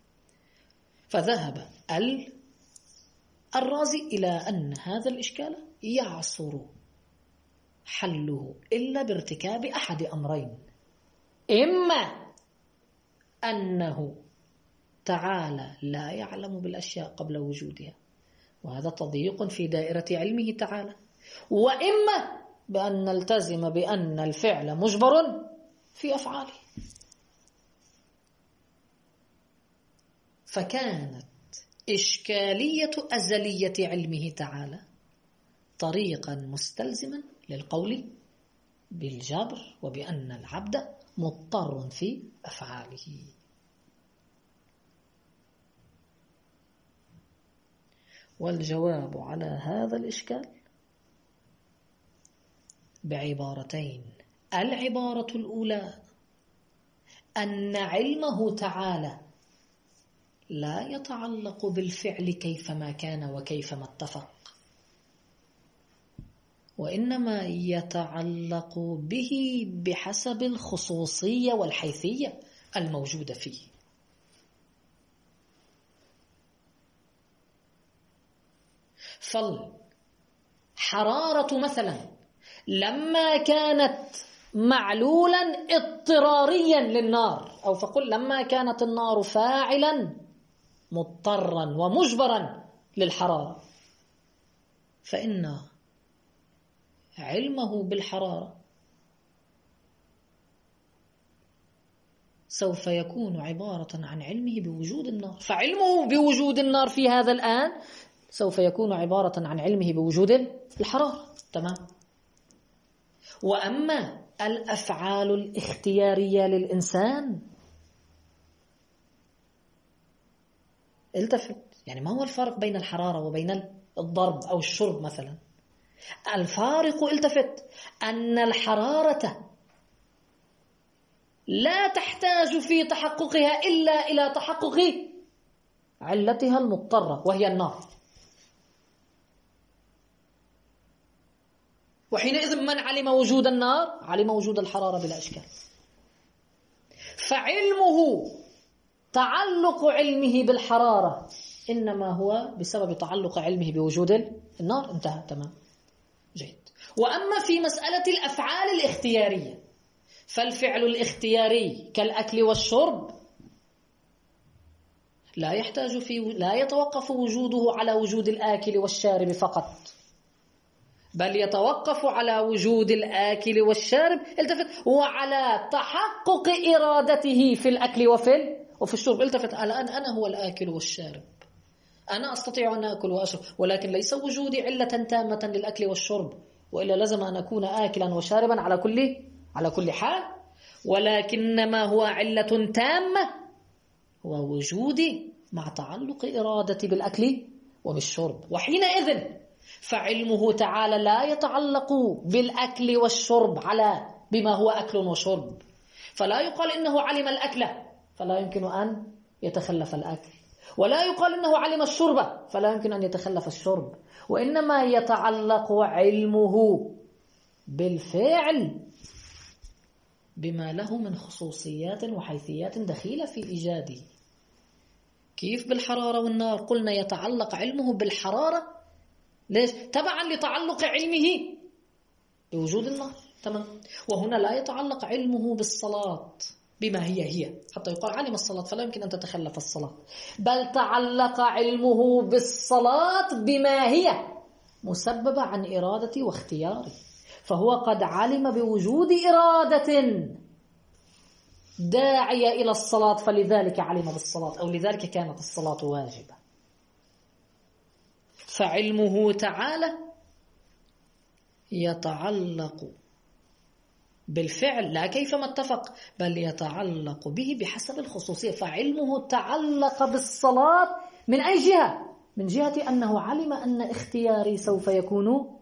Speaker 1: فذهب الرازي إلى أن هذا الإشكال يعصر حله إلا بارتكاب أحد أمرين: إما أنه تعالى لا يعلم بالأشياء قبل وجودها، وهذا تضييق في دائرة علمه تعالى، وإما بأن نلتزم بأن الفعل مجبر في أفعاله. فكانت إشكالية أزلية علمه تعالى طريقا مستلزما للقول بالجبر وبأن العبد مضطر في أفعاله. والجواب على هذا الإشكال بعبارتين: العبارة الأولى أن علمه تعالى لا يتعلق بالفعل كيفما كان وكيفما اتفق، وإنما يتعلق به بحسب الخصوصية والحيثية الموجودة فيه. فالحرارة مثلا لما كانت معلولا اضطراريا للنار، أو فقل لما كانت النار فاعلا مضطرا ومجبرا للحرارة، فإن علمه بالحرارة سوف يكون عبارة عن علمه بوجود النار، فعلمه بوجود النار في هذا الآن سوف يكون عبارة عن علمه بوجود الحرارة. تمام. وأما الأفعال الاختيارية للإنسان، التفت، يعني ما هو الفرق بين الحرارة وبين الضرب أو الشرب مثلا؟ الفارق، التفت، أن الحرارة لا تحتاج في تحققها إلا إلى تحقق علتها المضطرة وهي النار، وحينئذ من علم وجود النار علم وجود الحرارة بلا إشكال. فعلمه، تعلق علمه بالحرارة إنما هو بسبب تعلق علمه بوجود النار. انتهى. تمام، جيد. وأما في مسألة الأفعال الاختيارية، فالفعل الاختياري كالأكل والشرب لا يحتاج في لا يتوقف وجوده على وجود الآكل والشارب فقط، بل يتوقف على وجود الآكل والشارب، التفت، وعلى تحقق إرادته في الأكل وفي وفي الشرب. التفت، الآن أنا هو الآكل والشارب، أنا أستطيع أن أكل وأشرب، ولكن ليس وجودي علة تامة للأكل والشرب، وإلا لازم أن أكون آكلا وشاربا على كل على كل حال، ولكنما هو علة تامة هو وجودي مع تعلق إرادتي بالأكل وبالشرب. وحينئذ فعلمه تعالى لا يتعلق بالأكل والشرب على بما هو أكل وشرب، فلا يقال إنه علم الأكل فلا يمكن أن يتخلف الأكل، ولا يقال إنه علم الشرب فلا يمكن أن يتخلف الشرب، وإنما يتعلق علمه بالفعل بما له من خصوصيات وحيثيات دخيلة في إيجاده. كيف بالحرارة والنار؟ قلنا يتعلق علمه بالحرارة، ليش؟ تبعا لتعلق علمه بوجود النار. تمام. وهنا لا يتعلق علمه بالصلاة بما هي هي حتى يقال علم الصلاة فلا يمكن أن تتخلف الصلاة، بل تعلق علمه بالصلاة بما هي مسببة عن إرادتي واختياري، فهو قد علم بوجود إرادة داعية إلى الصلاة فلذلك علم بالصلاة، أو لذلك كانت الصلاة واجبة. فعلمه تعالى يتعلق بالفعل لا كيفما اتفق، بل يتعلق به بحسب الخصوصية. فعلمه تعلق بالصلاة من أي جهة؟ من جهة أنه علم أن اختياري سوف يكون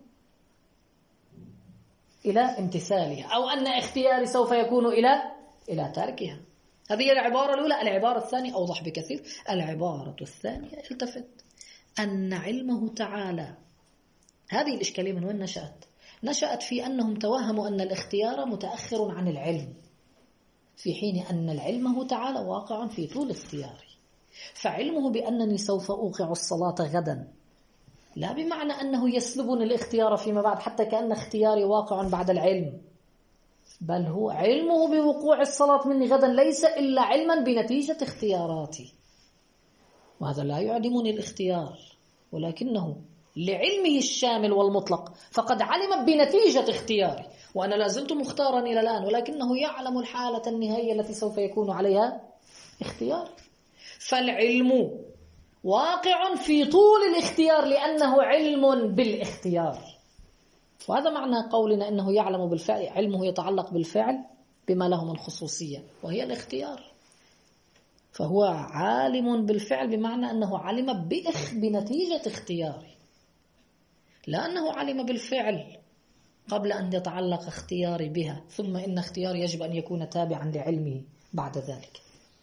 Speaker 1: إلى امتثالها، أو أن اختياري سوف يكون إلى إلى تركها. هذه العبارة الأولى. العبارة الثانية أوضح بكثير. العبارة الثانية، التفت، أن علمه تعالى، هذه الإشكالية من وين نشأت؟ نشأت في أنهم توهموا أن الاختيار متأخر عن العلم، في حين أن العلم تعالى واقع في طول اختياري. فعلمه بأنني سوف أوقع الصلاة غدا لا بمعنى أنه يسلبني الاختيار فيما بعد حتى كأن اختياري واقع بعد العلم، بل هو علمه بوقوع الصلاة مني غدا ليس إلا علما بنتيجة اختياراتي، وهذا لا يعدمني الاختيار، ولكنه لعلمه الشامل والمطلق فقد علم بنتيجة اختياري، وأنا لازلت مختارا إلى الآن، ولكنه يعلم الحالة النهائية التي سوف يكون عليها اختيار. فالعلم واقع في طول الاختيار لأنه علم بالاختيار، وهذا معنى قولنا إنه يعلم بالفعل. علمه يتعلق بالفعل بما له من خصوصية وهي الاختيار، فهو عالم بالفعل بمعنى أنه علم بإخ بنتيجة اختياري، لا أنه علم بالفعل قبل أن يتعلق اختياري بها، ثم إن اختياري يجب أن يكون تابعا لعلمه بعد ذلك.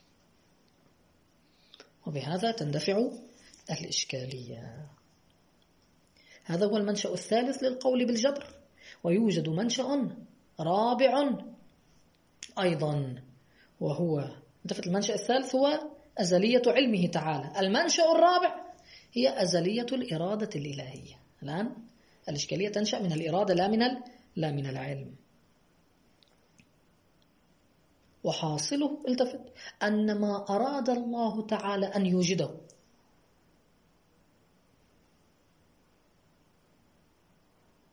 Speaker 1: وبهذا تندفع الإشكالية. هذا هو المنشأ الثالث للقول بالجبر. ويوجد منشأ رابع أيضا، وهو المنشأ الثالث هو أزلية علمه تعالى. المنشأ الرابع هي أزلية الإرادة الإلهية. الآن الإشكالية تنشأ من الإرادة لا من لا من العلم. وحاصله، التفت، أن ما أراد الله تعالى أن يوجده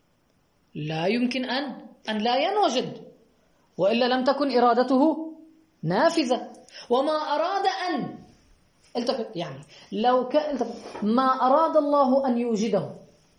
Speaker 1: لا يمكن أن أن لا ينوجد، وإلا لم تكن إرادته نافذة. وما أراد أن التفت يعني لو كان التفت ما أراد الله أن يوجده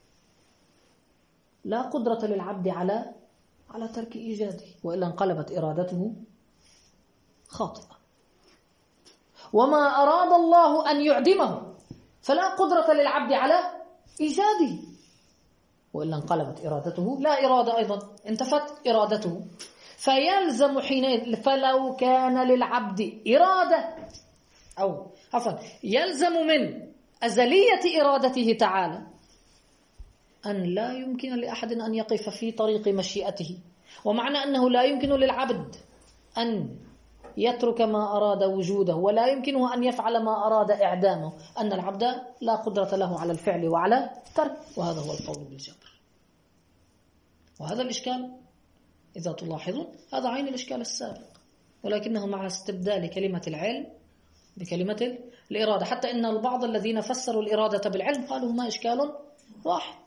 Speaker 1: لا قدرة للعبد على على ترك إيجاده، وإلا انقلبت إرادته خاطئة. وما أراد الله أن يعدمه فلا قدرة للعبد على إيجاده، وإلا انقلبت إرادته لا إرادة أيضا، انتفت إرادته. فيلزم حينئذ فلو كان للعبد إرادة أو عفوا يلزم من أزلية إرادته تعالى أن لا يمكن لأحد أن يقف في طريق مشيئته. ومعنى أنه لا يمكن للعبد أن يترك ما أراد وجوده ولا يمكنه أن يفعل ما أراد إعدامه، أن العبد لا قدرة له على الفعل وعلى الترك، وهذا هو القول بالجبر. وهذا الإشكال إذا تلاحظون هذا عين الإشكال السابق، ولكنه مع استبدال كلمة العلم بكلمة الإرادة، حتى إن البعض الذين فسروا الإرادة بالعلم قالوا ما إشكال واحد.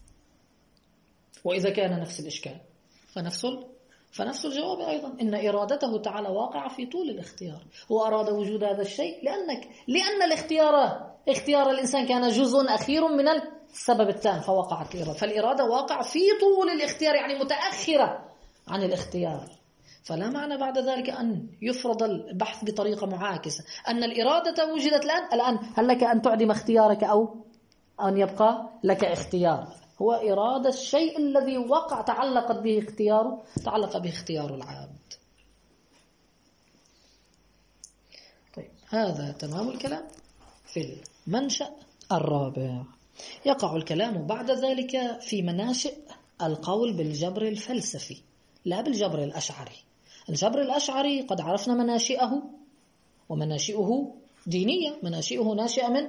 Speaker 1: وإذا كان نفس الإشكال فنفس فنفس الجواب أيضا، إن إرادته تعالى واقعة في طول الاختيار. هو أراد وجود هذا الشيء لأنك لأن الاختيار اختيار الإنسان كان جزء أخير من السبب التام فوقعت الإرادة. فالإرادة واقع في طول الاختيار، يعني متأخرة عن الاختيار. فلا معنى بعد ذلك أن يفرض البحث بطريقة معاكسة، أن الإرادة وجدت الآن الآن هل لك أن تعدم اختيارك أو أن يبقى لك اختيار؟ هو إرادة الشيء الذي وقع تعلقت به اختياره تعلق به اختيار العبد. طيب هذا تمام الكلام في المنشأ الرابع. يقع الكلام بعد ذلك في مناشئ القول بالجبر الفلسفي لا بالجبر الأشعري. الجبر الأشعري قد عرفنا مناشئه، ومناشئه دينية، مناشئه ناشئة من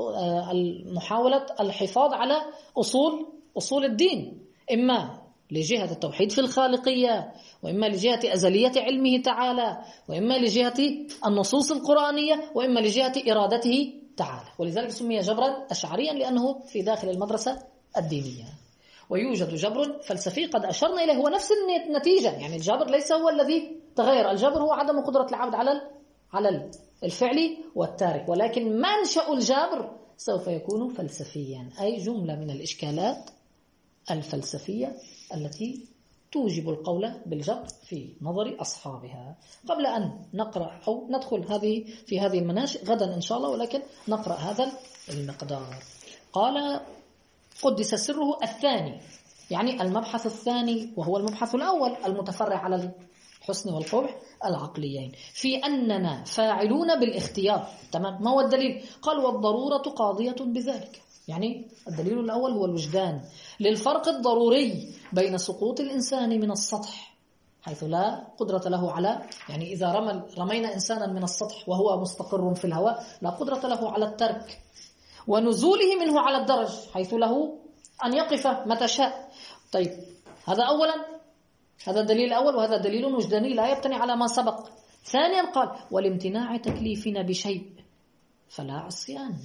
Speaker 1: محاولة الحفاظ على أصول أصول الدين، إما لجهة التوحيد في الخالقية، وإما لجهة أزلية علمه تعالى، وإما لجهة النصوص القرآنية، وإما لجهة إرادته تعالى. ولذلك سمي جبرا أشعريا لأنه في داخل المدرسة الدينية. ويوجد جبر فلسفي قد أشرنا إليه، هو نفس النتيجة، يعني الجبر ليس هو الذي تغير، الجبر هو عدم قدرة العبد على على الفعل والتارك، ولكن منشأ الجبر سوف يكون فلسفيا، أي جملة من الإشكالات الفلسفية التي توجب القول بالجبر في نظر أصحابها. قبل أن نقرأ أو ندخل هذه في هذه المناشئ غدا إن شاء الله، ولكن نقرأ هذا المقدار. قال قدس سره الثاني، يعني المبحث الثاني، وهو المبحث الأول المتفرع على الحسن والقبح العقليين، في أننا فاعلون بالاختيار. تمام. ما هو الدليل؟ قال والضرورة قاضية بذلك، يعني الدليل الأول هو الوجدان للفرق الضروري بين سقوط الإنسان من السطح حيث لا قدرة له على، يعني إذا رمى رمينا إنسانا من السطح وهو مستقر في الهواء لا قدرة له على الترك، ونزوله منه على الدرج حيث له أن يقف متى شاء. طيب هذا أولا، هذا الدليل الأول، وهذا دليل وجداني لا يبتني على ما سبق. ثانيا قال والامتناع تكليفنا بشيء فلا عصيان،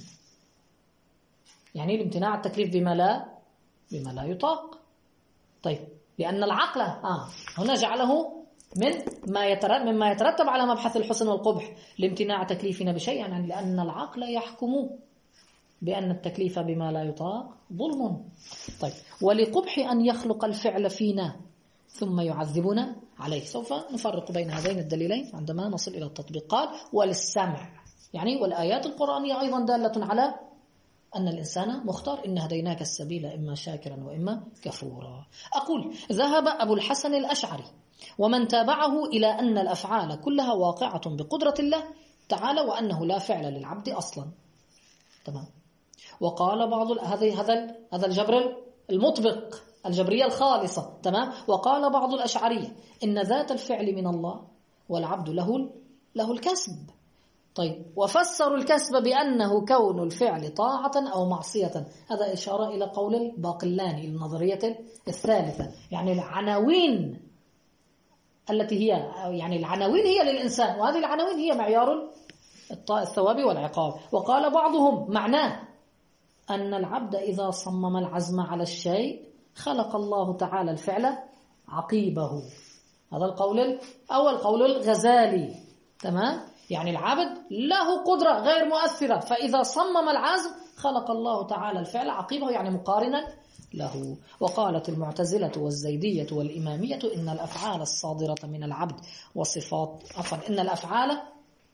Speaker 1: يعني الامتناع التكليف بما لا بما لا يطاق. طيب لأن العقل آه هنا جعله من ما يترتب مما يترتب على مبحث الحسن والقبح، الامتناع تكليفنا بشيء، يعني لأن العقل يحكم بأن التكليف بما لا يطاق ظلم. طيب ولقبح أن يخلق الفعل فينا ثم يعذبنا عليه. سوف نفرق بين هذين الدليلين عندما نصل إلى التطبيق. قال وللسمع، يعني والآيات القرآنية أيضا دالة على أن الإنسان مختار، إن هديناك السبيل إما شاكرا وإما كفورا. أقول ذهب أبو الحسن الأشعري ومن تابعه إلى أن الأفعال كلها واقعة بقدرة الله تعالى، وأنه لا فعل للعبد أصلا. تمام. وقال بعض هذا هذا هذا الجبر المطبق، الجبرية الخالصة. تمام. وقال بعض الأشعرية إن ذات الفعل من الله والعبد له له الكسب. طيب وفسروا الكسب بأنه كون الفعل طاعة أو معصية. هذا إشارة إلى قول الباقلاني النظرية الثالثة، يعني العناوين التي هي يعني العناوين هي للإنسان، وهذه العناوين هي معيار الثواب والعقاب. وقال بعضهم معناه أن العبد إذا صمم العزم على الشيء خلق الله تعالى الفعل عقيبه. هذا القول الأول قول الغزالي. تمام؟ يعني العبد له قدرة غير مؤثرة، فإذا صمم العزم خلق الله تعالى الفعل عقيبه، يعني مقارنا له. وقالت المعتزلة والزيدية والإمامية إن الأفعال الصادرة من العبد وصفات عفوا إن الأفعال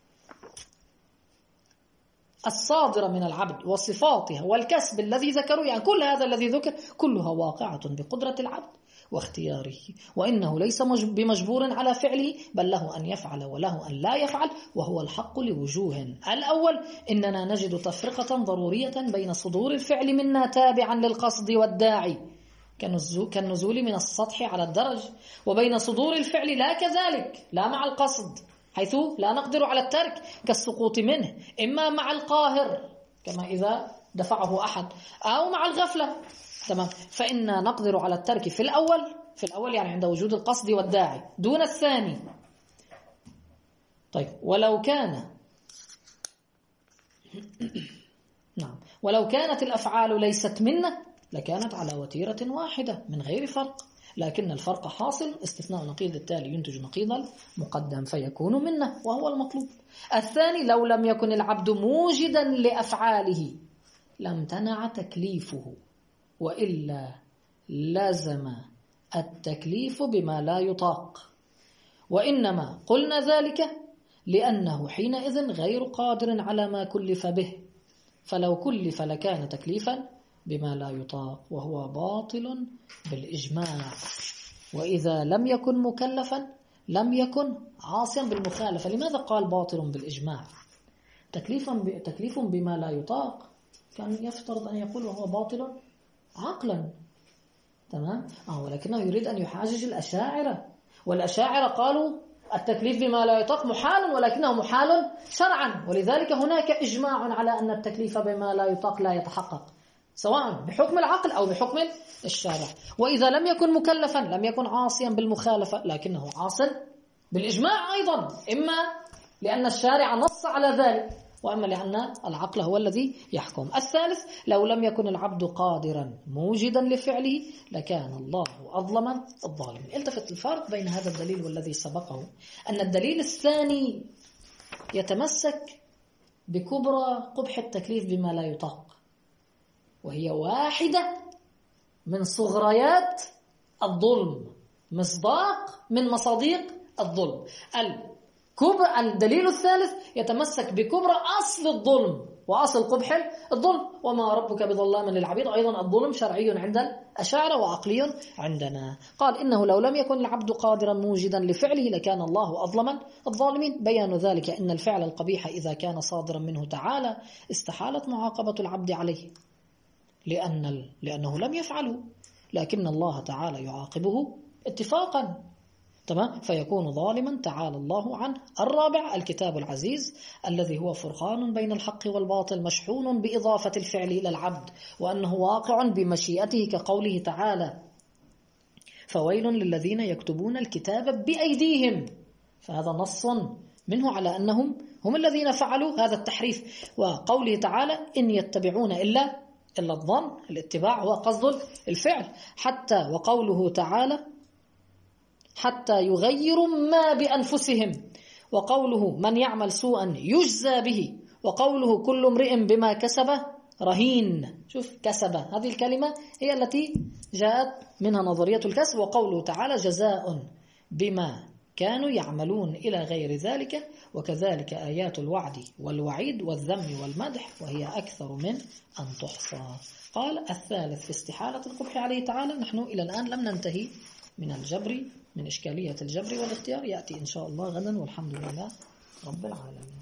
Speaker 1: الصادرة من العبد وصفاتها والكسب الذي ذكروا، يعني كل هذا الذي ذكر كلها واقعة بقدرة العبد واختياره، وإنه ليس بمجبور على فعله، بل له أن يفعل وله أن لا يفعل، وهو الحق لوجوه. الأول إننا نجد تفرقة ضرورية بين صدور الفعل منا تابعا للقصد والداعي كالنزول من السطح على الدرج، وبين صدور الفعل لا كذلك، لا مع القصد حيث لا نقدر على الترك كالسقوط منه، إما مع القاهر كما إذا دفعه أحد، أو مع الغفلة. تمام؟ فإننا نقدر على الترك في الأول في الأول يعني عند وجود القصد والداعي دون الثاني. طيب ولو كان نعم ولو كانت الأفعال ليست منا لكانت على وتيرة واحدة من غير فرق، لكن الفرق حاصل، استثناء نقيض التالي ينتج نقيض المقدم فيكون منا، وهو المطلوب. الثاني لو لم يكن العبد موجدا لأفعاله لم تنع تكليفه، وإلا لازم التكليف بما لا يطاق، وإنما قلنا ذلك لأنه حينئذ غير قادر على ما كلف به، فلو كلف لكان تكليفا بما لا يطاق، وهو باطل بالإجماع. وإذا لم يكن مكلفا لم يكن عاصيا بالمخالفة. لماذا قال باطل بالإجماع؟ تكليفا تكليف بما لا يطاق كان يفترض أن يقول وهو باطل عقلا. تمام؟ آه ولكنه يريد أن يحاجج الأشاعرة، والأشاعرة قالوا التكليف بما لا يطاق محال، ولكنه محال شرعا، ولذلك هناك إجماع على أن التكليف بما لا يطاق لا يتحقق سواء بحكم العقل أو بحكم الشارع. وإذا لم يكن مكلفا لم يكن عاصيا بالمخالفة، لكنه عاصٍ بالإجماع أيضا، إما لأن الشارع نص على ذلك، وأما لأن العقل هو الذي يحكم. الثالث لو لم يكن العبد قادرا موجدا لفعله لكان الله أظلم الظالم. التفت الفرق بين هذا الدليل والذي سبقه، أن الدليل الثاني يتمسك بكبرى قبح التكليف بما لا يطاق، وهي واحدة من صغريات الظلم، مصداق من مصاديق الظلم. الدليل الثالث يتمسك بكبرى أصل الظلم وأصل قبح الظلم، وما ربك بظلام للعبيد. أيضا الظلم شرعي عند الأشاعرة وعقلي عندنا. قال إنه لو لم يكن العبد قادرا موجدا لفعله لكان الله أظلم الظالمين. بيان ذلك إن الفعل القبيح إذا كان صادرا منه تعالى استحالت معاقبة العبد عليه، لأن لأنه لم يفعله، لكن الله تعالى يعاقبه اتفاقا. تمام؟ فيكون ظالما تعالى الله عنه. الرابع الكتاب العزيز الذي هو فرقان بين الحق والباطل، مشحون بإضافة الفعل إلى العبد، وأنه واقع بمشيئته كقوله تعالى فويل للذين يكتبون الكتاب بأيديهم، فهذا نص منه على أنهم هم الذين فعلوا هذا التحريف. وقوله تعالى إن يتبعون إلا إلا الظن، الاتباع هو قصد الفعل. حتى وقوله تعالى حتى يغيروا ما بأنفسهم، وقوله من يعمل سوءا يجزى به، وقوله كل امرئ بما كسب رهين. شوف كسب، هذه الكلمة هي التي جاءت منها نظرية الكسب. وقوله تعالى جزاء بما كانوا يعملون إلى غير ذلك، وكذلك آيات الوعد والوعيد والذم والمدح وهي أكثر من أن تحصى. قال الثالث في استحالة القبح عليه تعالى. نحن إلى الآن لم ننتهي من الجبر، من إشكالية الجبر والاختيار، يأتي إن شاء الله غدا، والحمد لله رب العالمين.